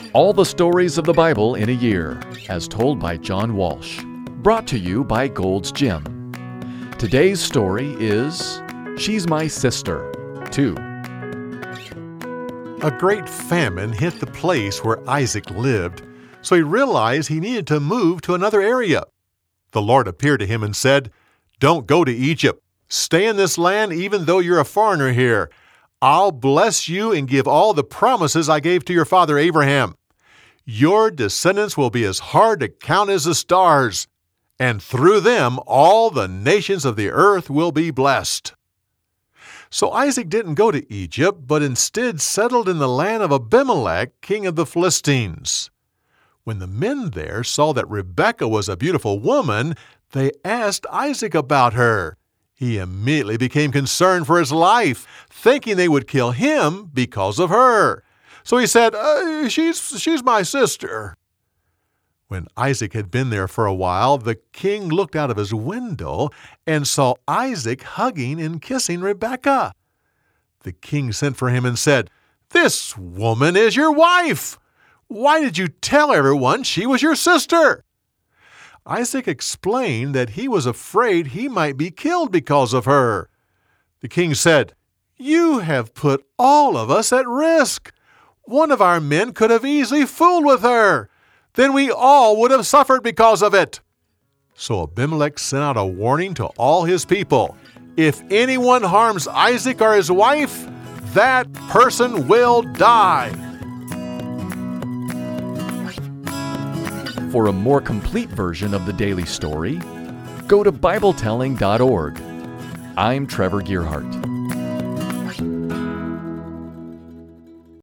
All the stories of the Bible in a year, as told by John Walsh. Brought to you by Gold's Gym. Today's story is She's My Sister 2. A great famine hit the place where Isaac lived, so he realized he needed to move to another area. The Lord appeared to him and said, "Don't go to Egypt. Stay in this land even though you're a foreigner here. I'll bless you and give all the promises I gave to your father Abraham. Your descendants will be as hard to count as the stars, and through them all the nations of the earth will be blessed." So Isaac didn't go to Egypt, but instead settled in the land of Abimelech, king of the Philistines. When the men there saw that Rebekah was a beautiful woman, they asked Isaac about her. He immediately became concerned for his life, thinking they would kill him because of her. So he said, she's my sister." When Isaac had been there for a while, the king looked out of his window and saw Isaac hugging and kissing Rebekah. The king sent for him and said, "This woman is your wife. Why did you tell everyone she was your sister?" Isaac explained that he was afraid he might be killed because of her. The king said, "You have put all of us at risk. One of our men could have easily fooled with her. Then we all would have suffered because of it." So Abimelech sent out a warning to all his people. If anyone harms Isaac or his wife, that person will die. For a more complete version of the daily story, go to BibleTelling.org. I'm Trevor Gearhart.